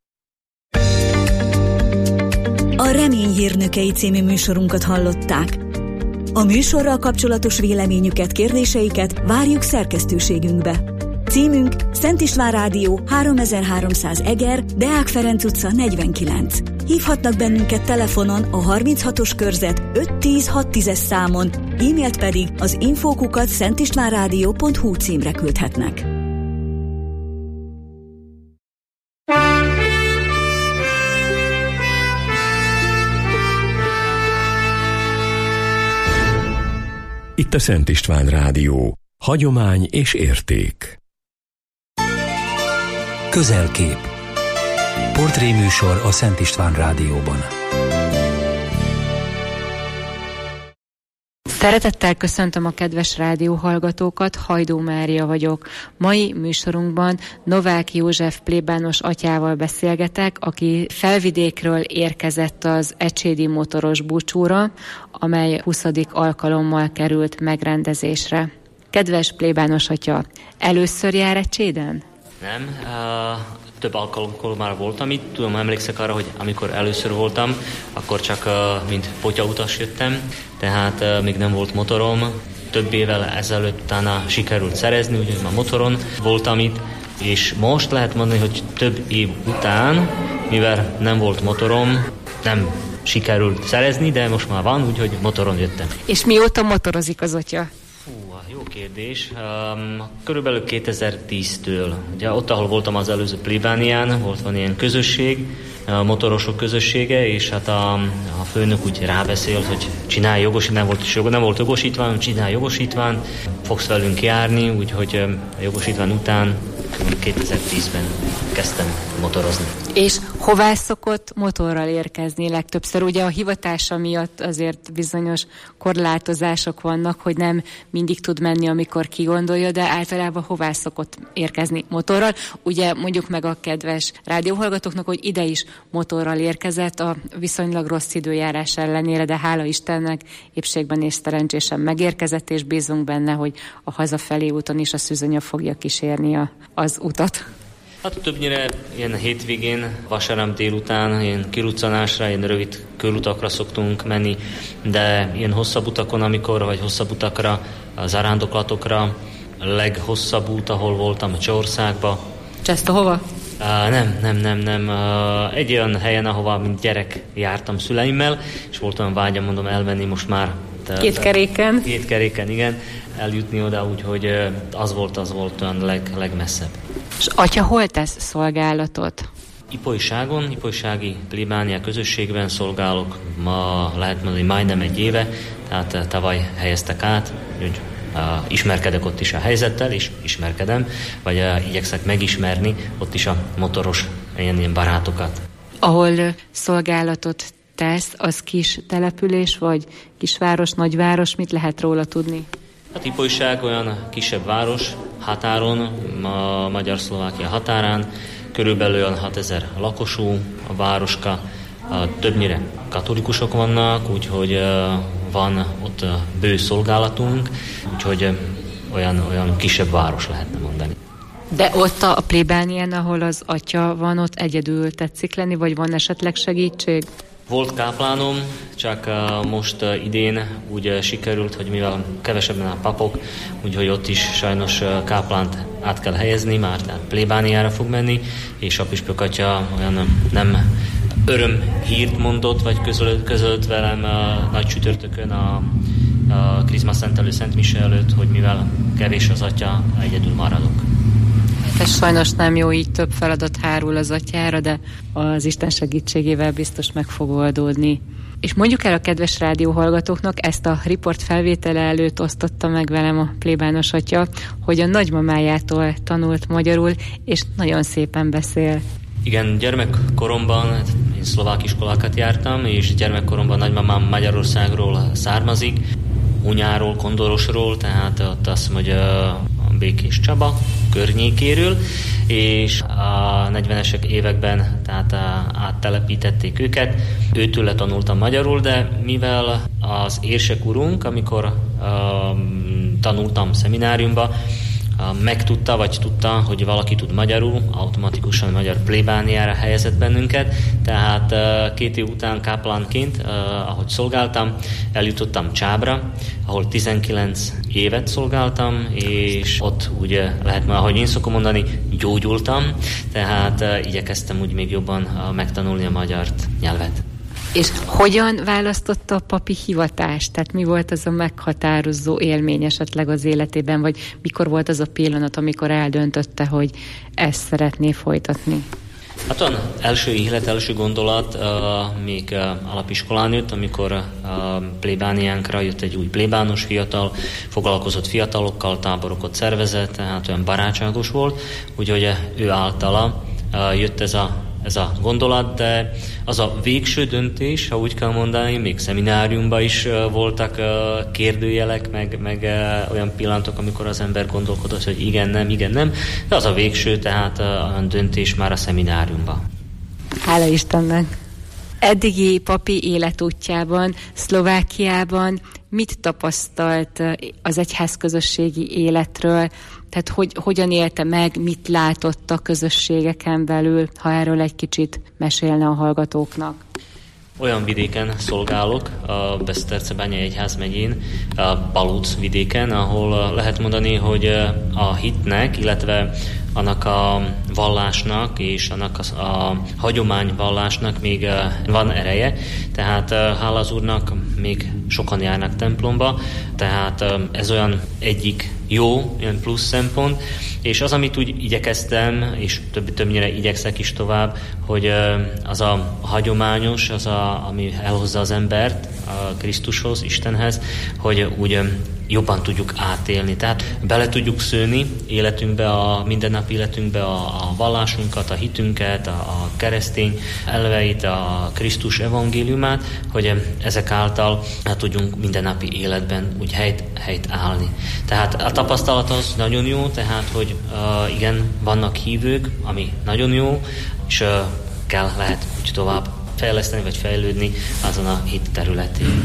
A Remény hírnökei című műsorunkat hallották. A műsorral kapcsolatos véleményüket, kérdéseiket várjuk szerkesztőségünkbe. Címünk Szent István Rádió, háromezer-háromszáz Eger, Deák Ferenc utca negyvenkilenc. Hívhatnak bennünket telefonon a harminchatos körzet öt tíz hat tízes számon, e-mailt pedig az info kukac szentistvánrádió pont hu címre küldhetnek. Itt a Szent István Rádió. Hagyomány és érték. Közelkép. Portréműsor a Szent István Rádióban. Szeretettel köszöntöm a kedves rádióhallgatókat, Hajdó Mária vagyok. Mai műsorunkban Novák József plébános atyával beszélgetek, aki Felvidékről érkezett az ecsédi motoros búcsúra, amely huszadik alkalommal került megrendezésre. Kedves plébános atya, először jár Ecséden? Nem, uh, több alkalomkor már voltam itt. Tudom, emlékszek arra, hogy amikor először voltam, akkor csak uh, mint potyautas jöttem, tehát uh, még nem volt motorom. Több évvel ezelőtt utána sikerült szerezni, úgyhogy már motoron voltam itt, és most lehet mondani, hogy több év után, mivel nem volt motorom, nem sikerült szerezni, de most már van, úgyhogy motoron jöttem. És mióta motorozik az atya? Jó kérdés. Um, körülbelül kétezer-tíztől. Ugye ott, ahol voltam az előző plébánián, volt van ilyen közösség, a motorosok közössége, és hát a, a főnök úgy rábeszélt, hogy csinálj jogosítvány, nem volt, nem volt jogosítvány, csinálj jogosítvány, fogsz velünk járni, úgyhogy a jogosítvány után kétezer-tízben kezdtem motorozni. És hová szokott motorral érkezni legtöbbször? Ugye a hivatása miatt azért bizonyos korlátozások vannak, hogy nem mindig tud menni, amikor kigondolja, de általában hová szokott érkezni motorral? Ugye mondjuk meg a kedves rádióhallgatóknak, hogy ide is motorral érkezett a viszonylag rossz időjárás ellenére, de hála Istennek épségben és szerencsésen megérkezett, és bízunk benne, hogy a hazafelé úton is a szűzanya fogja kísérni a, az utat. Hát többnyire ilyen hétvégén, vasárnap délután, ilyen kiruccanásra, ilyen rövid körutakra szoktunk menni, de ilyen hosszabb utakon, amikor, vagy hosszabb utakra, zarándoklatokra, a leghosszabb út, ahol voltam, a Csehországba. Csestohova? Uh, nem, nem, nem, nem. Uh, egy olyan helyen, ahova mint gyerek jártam szüleimmel, és volt olyan vágyam, mondom, elmenni most már. Te, két keréken? Két keréken, igen. Eljutni oda, úgyhogy az volt, az volt olyan leg, legmesszebb. És atya hol tesz szolgálatot? Ipolyságon, ipolysági plébánia közösségben szolgálok. Ma lehet mondani majdnem egy éve, tehát tavaly helyeztek át, hogy uh, ismerkedek ott is a helyzettel, és ismerkedem, vagy uh, igyekszek megismerni ott is a motoros ilyen, ilyen barátokat. Ahol szolgálatot tesz, az kis település, vagy kisváros, nagyváros, mit lehet róla tudni? Hát Ipolyság olyan kisebb város, határon, a Magyar-Szlovákia határán, körülbelül olyan hatezer lakosú a városka, többnyire katolikusok vannak, úgyhogy van ott bő szolgálatunk, úgyhogy olyan, olyan kisebb város lehetne mondani. De ott a plébánián, ahol az atya van, ott egyedül tetszik lenni, vagy van esetleg segítség? Volt káplánom, csak uh, most uh, idén úgy uh, sikerült, hogy mivel kevesebben a papok, úgyhogy ott is sajnos uh, káplánt át kell helyezni, már tehát plébániára fog menni, és a püspök atya olyan nem öröm hírt mondott, vagy közölt, közölt velem uh, nagy csütörtökön a, a Krizma szentelő Szent Mise előtt, hogy mivel kevés az atya, egyedül maradok. Ez sajnos nem jó, így több feladat hárul az atyára, de az Isten segítségével biztos meg fog oldódni. És mondjuk el a kedves rádióhallgatóknak, ezt a riport felvétele előtt osztotta meg velem a plébános atya, hogy a nagymamájától tanult magyarul, és nagyon szépen beszél. Igen, gyermekkoromban, én szlovák iskolákat jártam, és gyermekkoromban nagymamám Magyarországról származik, Hunyáról, Kondorosról, tehát ott azt mondja Békés Csaba környékéről, és a negyvenes években tehát áttelepítették őket. Őtől tanultam magyarul, de mivel az érsek urunk, amikor uh, tanultam szemináriumba, megtudta, vagy tudta, hogy valaki tud magyarul, automatikusan magyar plébániára helyezett bennünket, tehát két év után káplánként, ahogy szolgáltam, eljutottam Csábra, ahol tizenkilenc évet szolgáltam, és ott ugye lehet már, ahogy én szokom mondani, gyógyultam, tehát igyekeztem úgy még jobban megtanulni a magyar nyelvet. És hogyan választotta a papi hivatást? Tehát mi volt az a meghatározó élmény esetleg az életében, vagy mikor volt az a pillanat, amikor eldöntötte, hogy ezt szeretné folytatni? Hát olyan első ihlet, első gondolat uh, még uh, alapiskolán jött, amikor uh, plébániánkra jött egy új plébános fiatal, foglalkozott fiatalokkal, táborokat szervezett, tehát olyan barátságos volt, úgyhogy ő általa uh, jött ez a ez a gondolat, de az a végső döntés, ha úgy kell mondani, még szemináriumban is uh, voltak uh, kérdőjelek, meg, meg uh, olyan pillanatok, amikor az ember gondolkodott, hogy igen, nem, igen, nem, de az a végső, tehát uh, a döntés már a szemináriumban. Hála Istennek! Eddigi papi életútjában, Szlovákiában mit tapasztalt az egyházközösségi életről? Tehát hogy, hogyan élte meg, mit látott a közösségeken belül, ha erről egy kicsit mesélne a hallgatóknak? Olyan vidéken szolgálok, a Besztercebányai Egyházmegyén, a Balóc vidéken, ahol lehet mondani, hogy a hitnek, illetve annak a vallásnak és annak a, a hagyományvallásnak még van ereje, tehát hála az Úrnak még sokan járnak templomba, tehát ez olyan egyik jó, ilyen plusz szempont, és az, amit úgy igyekeztem, és több, többnyire igyekszek is tovább, hogy az a hagyományos, az a, ami elhozza az embert a Krisztushoz, Istenhez, hogy úgy jobban tudjuk átélni. Tehát bele tudjuk szőni életünkbe, a mindennapi életünkbe a, a vallásunkat, a hitünket, a, a keresztény elveit, a Krisztus evangéliumát, hogy ezek által hát tudjunk mindennapi életben úgy helyt, helyt állni. Tehát a tapasztalat az nagyon jó, tehát hogy uh, igen, vannak hívők, ami nagyon jó, és uh, kell, lehet úgy tovább fejleszteni, vagy fejlődni azon a hit területén.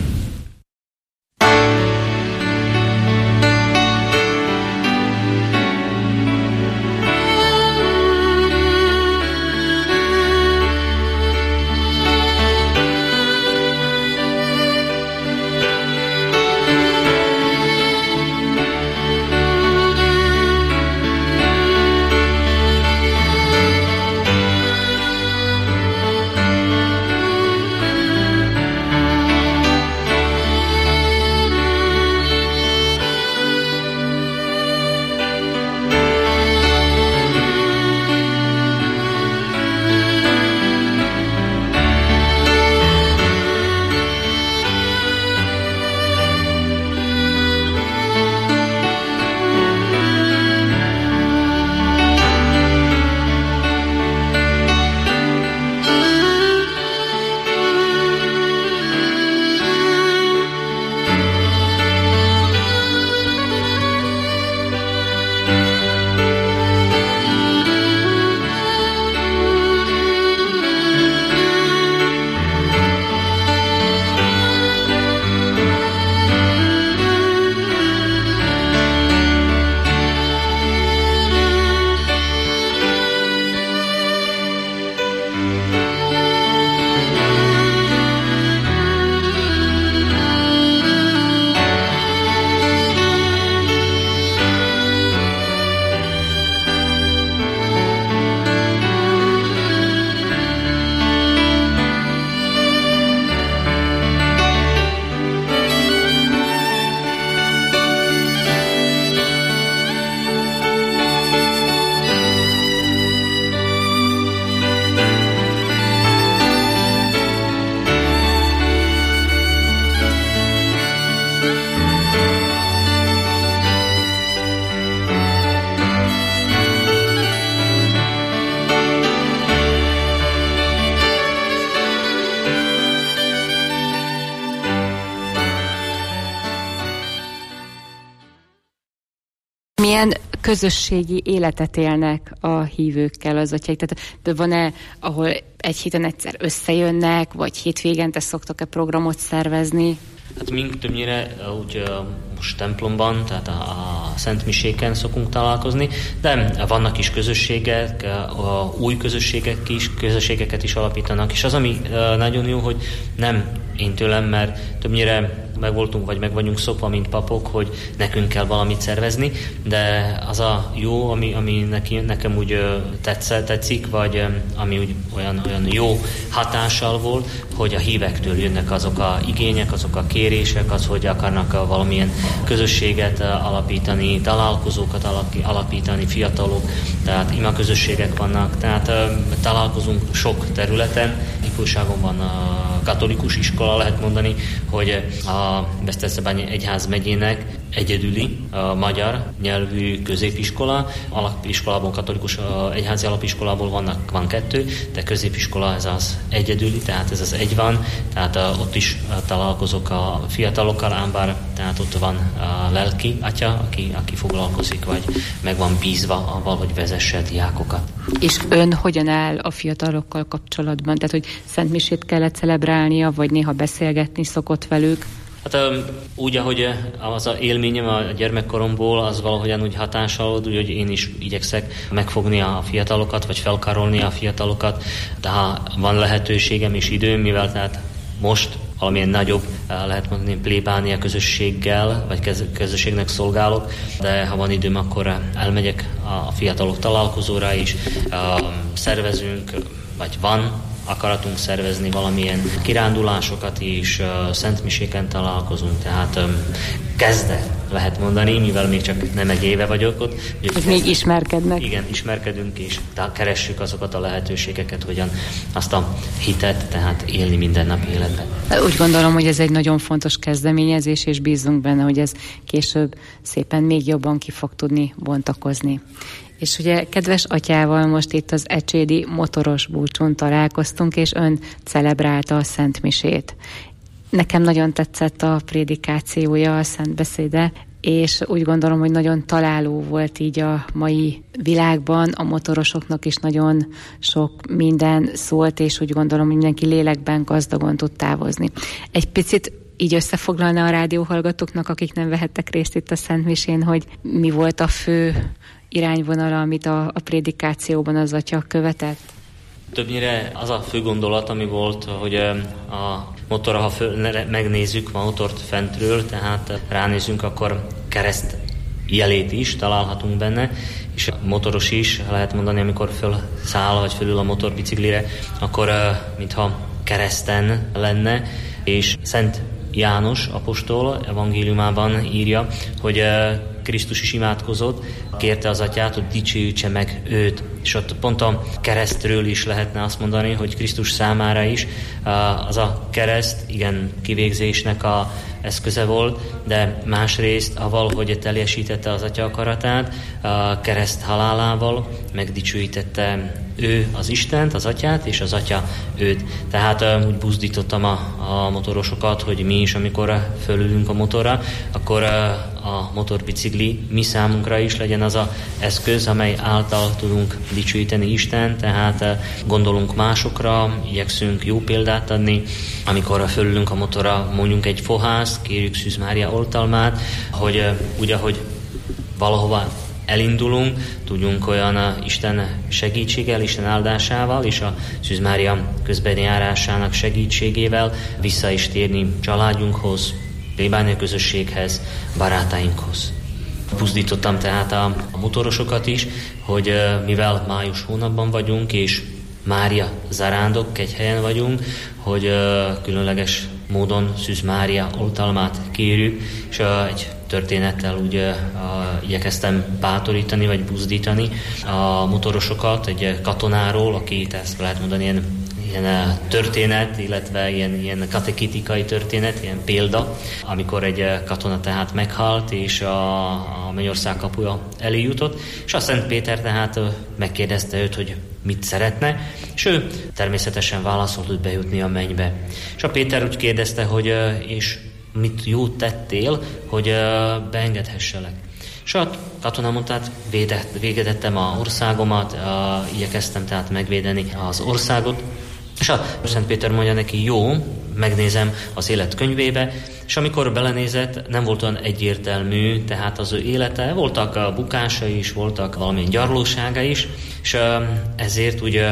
Milyen közösségi életet élnek a hívőkkel az atyáik? Tehát de van-e, ahol egy héten egyszer összejönnek, vagy hétvégente szoktak-e programot szervezni? Hát mink többnyire úgy most templomban, tehát a, a Szent Miséken szokunk találkozni, de vannak is közösségek, a új közösségek is, közösségeket is alapítanak, és az, ami nagyon jó, hogy nem én tőlem, mert többnyire meg voltunk, vagy meg vagyunk szokva, mint papok, hogy nekünk kell valamit szervezni, de az a jó, ami, ami neki, nekem úgy tetszett, tetszik, vagy ami úgy olyan, olyan jó hatással volt, hogy a hívektől jönnek azok a igények, azok a kérések, az, hogy akarnak valamilyen közösséget alapítani, találkozókat alapítani, fiatalok, tehát imaközösségek vannak, tehát találkozunk sok területen. Ifjúságon van a katolikus iskola, lehet mondani, hogy a Beszterszebányi Egyház megyének egyedüli a magyar nyelvű középiskola. Alapiskolából, katolikus egyházi alapiskolából vannak, van kettő, de középiskola ez az egyedüli, tehát ez az egy van, tehát ott is találkozok a fiatalokkal, ám bár tehát ott van a lelki atya, aki, aki foglalkozik, vagy meg van bízva avval, hogy vezesse diákokat. És ön hogyan áll a fiatalokkal kapcsolatban? Tehát, hogy szentmisét kellett celebrálnia, vagy néha beszélgetni szokott velük? Hát úgy, ahogy az a élményem a gyermekkoromból, az valahogyan úgy hatással volt, úgy, hogy én is igyekszek megfogni a fiatalokat, vagy felkarolni a fiatalokat, de ha van lehetőségem és időm, mivel tehát most valamilyen nagyobb, lehet mondani, plébánia közösséggel, vagy közösségnek szolgálok, de ha van időm, akkor elmegyek a fiatalok találkozóra is, szervezünk, vagy van akaratunk szervezni valamilyen kirándulásokat is, szentmiséken találkozunk, tehát kezdet lehet mondani, mivel még csak nem egy éve vagyok ott. Hogy még ismerkednek. Igen, ismerkedünk és keressük azokat a lehetőségeket, hogyan azt a hitet, tehát élni minden nap életben. Úgy gondolom, hogy ez egy nagyon fontos kezdeményezés, és bízunk benne, hogy ez később szépen még jobban ki fog tudni bontakozni. És ugye kedves atyával most itt az ecsédi motoros búcsún találkoztunk, és ön celebrálta a szentmisét. Nekem nagyon tetszett a prédikációja, a szentbeszéde, és úgy gondolom, hogy nagyon találó volt így a mai világban, a motorosoknak is nagyon sok minden szólt, és úgy gondolom, hogy mindenki lélekben gazdagon tud távozni. Egy picit így összefoglalna a rádióhallgatóknak, akik nem vehettek részt itt a szentmisén, hogy mi volt a fő irányvonala, amit a, a prédikációban az atya követett? Többnyire az a fő gondolat, ami volt, hogy a motorra, ha föl, megnézzük a motort fentről, tehát ránézünk, akkor kereszt jelét is találhatunk benne, és a motoros is, lehet mondani, amikor fölszáll, vagy fölül a motorbiciklire, akkor mintha kereszten lenne, és Szent János apostol evangéliumában írja, hogy Krisztus is imádkozott, kérte az atyát, hogy dicsőítse meg őt. És ott pont a keresztről is lehetne azt mondani, hogy Krisztus számára is az a kereszt, igen, kivégzésnek a eszköze volt, de másrészt, avval, hogy teljesítette az atya akaratát, a kereszt halálával megdicsőítette ő az Istent, az atyát, és az atya őt. Tehát úgy buzdítottam a, a motorosokat, hogy mi is, amikor fölülünk a motorra, akkor a motorbicikli mi számunkra is legyen az a eszköz, amely által tudunk dicsőíteni Istent, tehát gondolunk másokra, igyekszünk jó példát adni, amikor fölülünk a motorra, mondjunk egy fohász, kérjük Szűz Mária oltalmát, hogy úgy, ahogy valahova elindulunk, tudjunk olyan Isten segítséggel, Isten áldásával és a Szűz Mária közbenjárásának segítségével vissza is térni családjunkhoz, plébánia közösséghez, barátainkhoz. Buzdítottam tehát a, a motorosokat is, hogy mivel május hónapban vagyunk, és Mária zarándok kegyhelyen vagyunk, hogy különleges módon Szűz Mária oltalmát kérjük, és egy történettel úgy uh, igyekeztem bátorítani, vagy buzdítani a motorosokat egy katonáról, aki ezt lehet mondani ilyen, ilyen történet, illetve ilyen, ilyen katechitikai történet, ilyen példa, amikor egy katona tehát meghalt, és a, a Mennyország kapuja elé jutott, és a Szent Péter tehát megkérdezte őt, hogy mit szeretne, és ő természetesen válaszolt, hogy bejutni a mennybe. És a Péter úgy kérdezte, hogy és mit jót tettél, hogy beengedhesselek. És a katona mondta, hát védettem a országomat, igyekeztem tehát megvédeni az országot, és a Szent Péter mondja neki, jó, megnézem az élet könyvébe, és amikor belenézett, nem volt olyan egyértelmű, tehát az ő élete, voltak bukásai is, voltak valamilyen gyarlósága is, és ezért úgy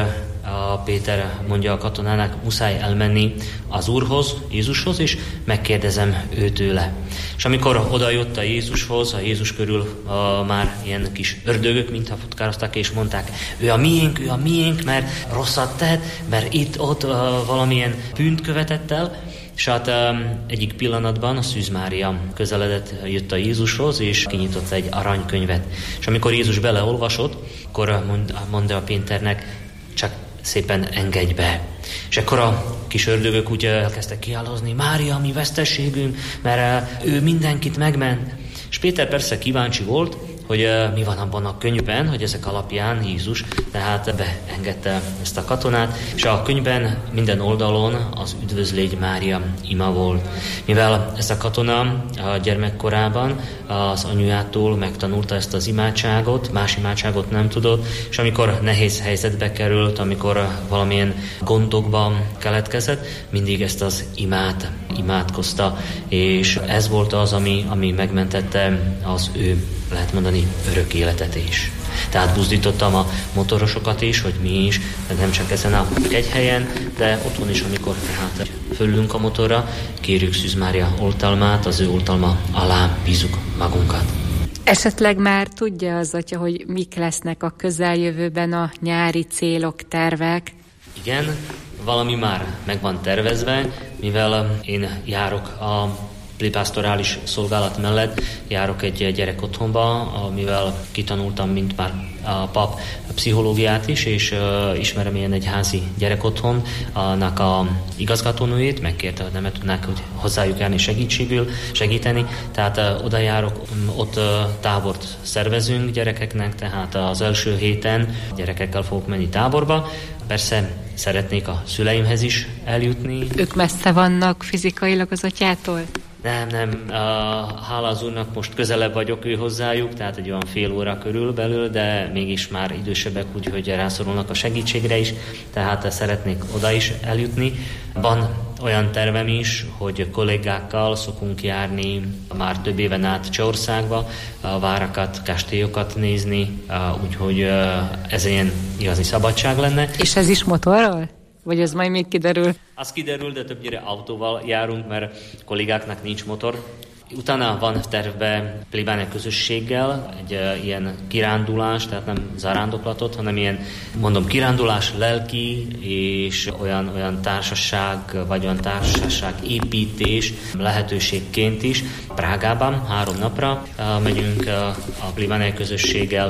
a Péter mondja a katonának, muszáj elmenni az Úrhoz, Jézushoz, és megkérdezem ő tőle. És amikor oda jött a Jézushoz, a Jézus körül a, már ilyen kis ördögök, mintha futkároztak, és mondták, ő a miénk, ő a miénk, mert rosszat tehet, mert itt-ott valamilyen bűnt követett el. És hát um, egyik pillanatban a Szűz Mária közeledett, jött a Jézushoz, és kinyitott egy aranykönyvet. És amikor Jézus beleolvasott, akkor mond, mondta a Péternek, csak szépen engedj be. És akkor a kis ördögök úgy elkezdtek kiállozni, Mária, mi vesztességünk, mert uh, ő mindenkit megment. És Péter persze kíváncsi volt, hogy uh, mi van abban a könyvben, hogy ezek alapján Jézus tehát beengedte ezt a katonát, és a könyvben minden oldalon az üdvözlégy Mária ima volt. Mivel ez a katona a gyermekkorában az anyujától megtanulta ezt az imádságot, más imádságot nem tudott, és amikor nehéz helyzetbe került, amikor valamilyen gondokban keletkezett, mindig ezt az imát imádkozta, és ez volt az, ami, ami megmentette az ő, lehet mondani, örök életet is. Tehát buzdítottam a motorosokat is, hogy mi is, nem csak ezen a kegyhelyen, de otthon is, amikor tehát fölülünk a motorra, kérjük Szűz Mária oltalmát, az ő oltalma alá bízunk magunkat. Esetleg már tudja az atya, hogy mik lesznek a közeljövőben a nyári célok, tervek? Igen, valami már meg van tervezve, mivel én járok a plébásztorális szolgálat mellett, járok egy gyerekotthonba, mivel kitanultam, mint már a pap, a pszichológiát is, és uh, ismerem ilyen egy házi gyerekotthon, annak a igazgatónőjét, megkérte, hogy nem tudnák hogy hozzájuk járni segítségül, segíteni, tehát uh, oda járok, ott uh, tábort szervezünk gyerekeknek, tehát az első héten gyerekekkel fogok menni táborba. Persze szeretnék a szüleimhez is eljutni. Ők messze vannak fizikailag az atyától? Nem, nem. Uh, hála az Úrnak, most közelebb vagyok ő hozzájuk, tehát egy olyan fél óra körül belül, de mégis már idősebbek, úgyhogy rászorulnak a segítségre is, tehát szeretnék oda is eljutni. Van olyan tervem is, hogy kollégákkal szokunk járni már több éven át Csehországba, a várakat, kastélyokat nézni, uh, úgyhogy uh, ez ilyen igazi szabadság lenne. És ez is motorral? Vagy ez majd még kiderül? Az kiderül, de többnyire autóval járunk, mert kollégáknak nincs motor. Utána van tervben plébánia közösséggel egy uh, ilyen kirándulás, tehát nem zarándoklatot, hanem ilyen, mondom, kirándulás, lelki és olyan, olyan társaság, vagy olyan társaság építés lehetőségként is. Prágában három napra uh, megyünk uh, a plébánia közösséggel,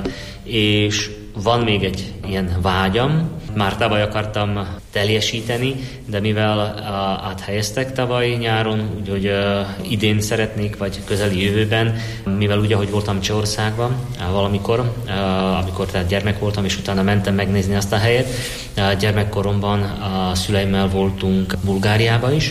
és van még egy ilyen vágyam, már tavaly akartam teljesíteni, de mivel uh, áthelyeztek tavaly nyáron, úgyhogy uh, idén szeretnék, vagy közeli jövőben, mivel ugye, hogy voltam Csehországban uh, valamikor, uh, amikor tehát gyermek voltam, és utána mentem megnézni azt a helyet. Uh, gyermekkoromban a szüleimmel voltunk Bulgáriába is,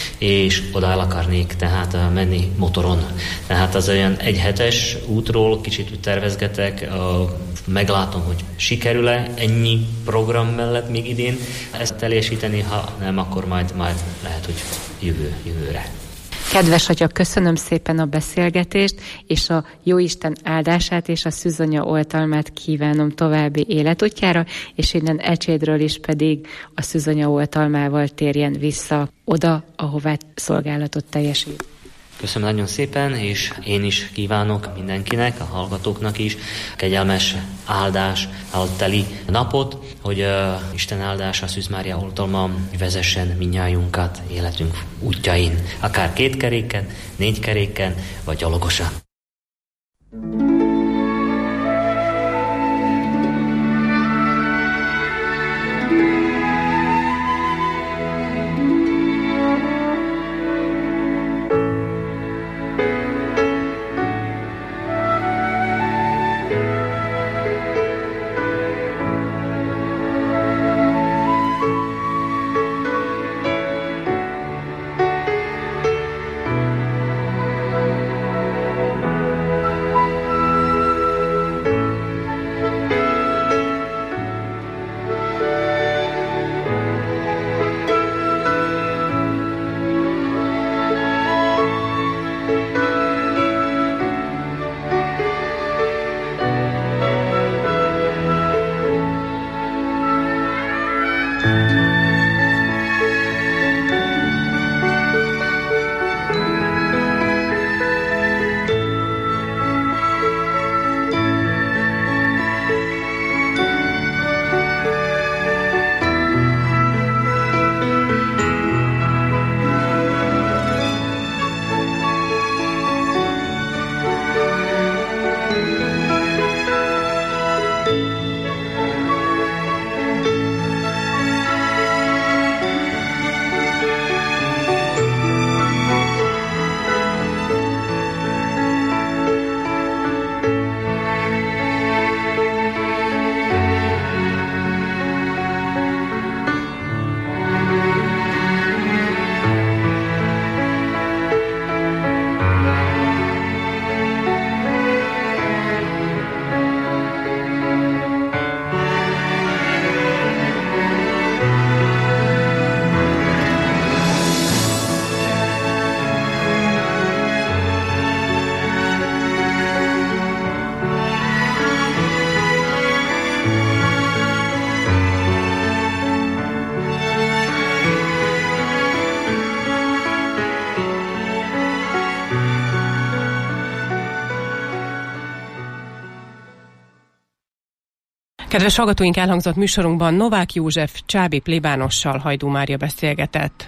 és oda el akarnék tehát uh, menni motoron. Tehát az olyan egyhetes útról kicsit tervezgetek, uh, meglátom, hogy sikerül-e ennyi program mellett még idén ezt teljesíteni, ha nem, akkor majd, majd lehet, hogy jövő, jövőre. Kedves atya, köszönöm szépen a beszélgetést, és a Jóisten áldását és a szűzanya oltalmát kívánom további életútjára, és innen Ecsédről is pedig a szűzanya oltalmával térjen vissza oda, ahová szolgálatot teljesít. Köszönöm nagyon szépen, és én is kívánok mindenkinek, a hallgatóknak is kegyelmes áldás, teli napot, hogy uh, Isten áldása, Szűz Mária oltalma vezessen mindnyájunkat életünk útjain, akár két keréken, négy keréken, vagy gyalogosan. Kedves hallgatóink, elhangzott műsorunkban Novák József Csábi plébánossal Hajdú Mária beszélgetett.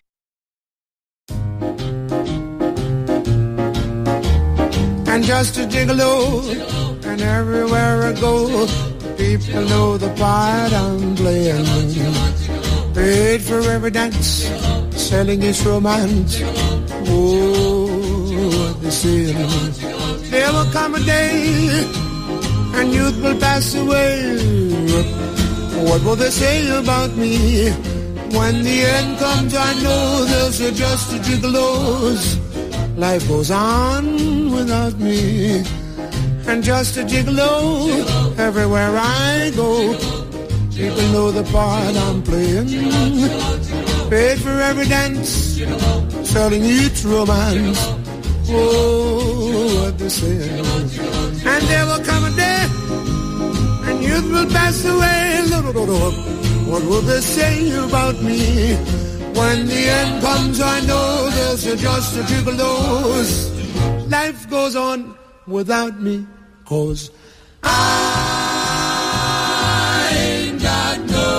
And just a gigolo, and everywhere I go, people know the part I'm playing. Paid for every dance, selling its romance. Oh, what they say. There will come a day, and youth will pass away. What will they say about me? When the end comes, I know they'll say just a gigolos. Life goes on without me. And just a gigolo, everywhere I go, people know the part I'm playing. Paid for every dance, selling each romance. Oh, what they say. And there will come a day, and youth will pass away. What will they say about me? When the end comes, I know there's just a gigolos. Life goes on without me, 'cause I ain't got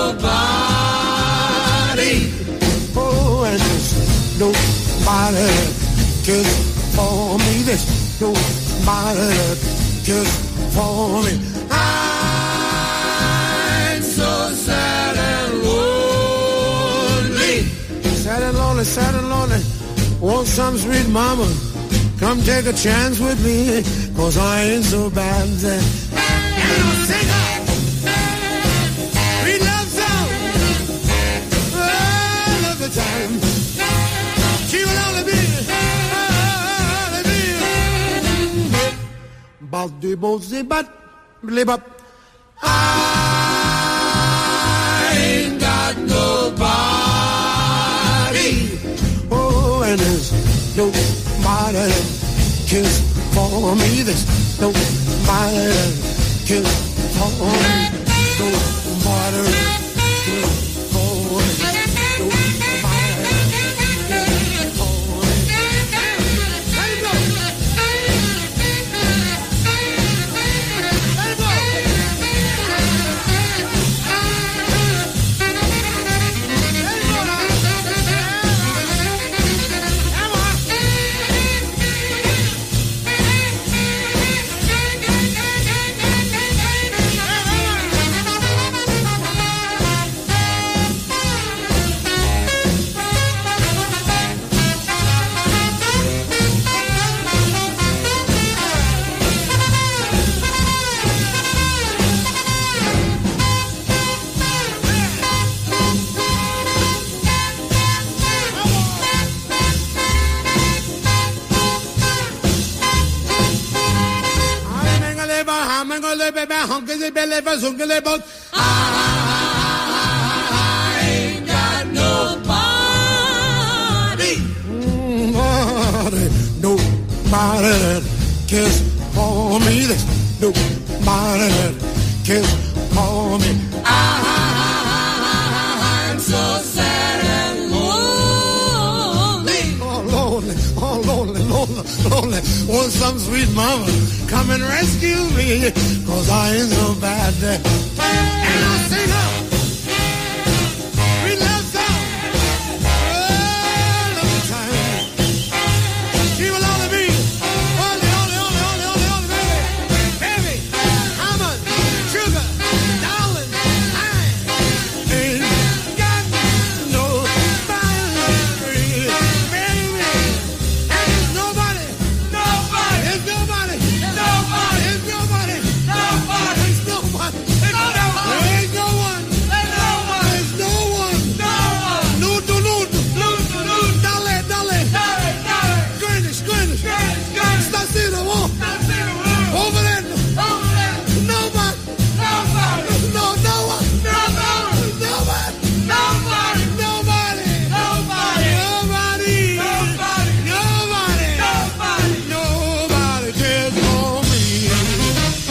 nobody. Oh, and there's nobody cares for me. There's nobody cares for me. I'm so sad and lonely. Sad and lonely, sad and lonely. Want some sweet mama, come take a chance with me, 'cause I ain't so bad. And I'll sing out, we love song, all of the time. She will only be, only be. But the both the but, live up. I ain't got nobody. Oh, and there's nobody cares for me. There's nobody cares for me. Nobody cares for me. I ain't got nobody. Nobody, nobody that cares for me. There's nobody that cares for me. I'm so sad and lonely. Oh, lonely, oh, lonely, lonely, lonely. Want some sweet mama, come and rescue me, 'cause I ain't so bad. And I'll say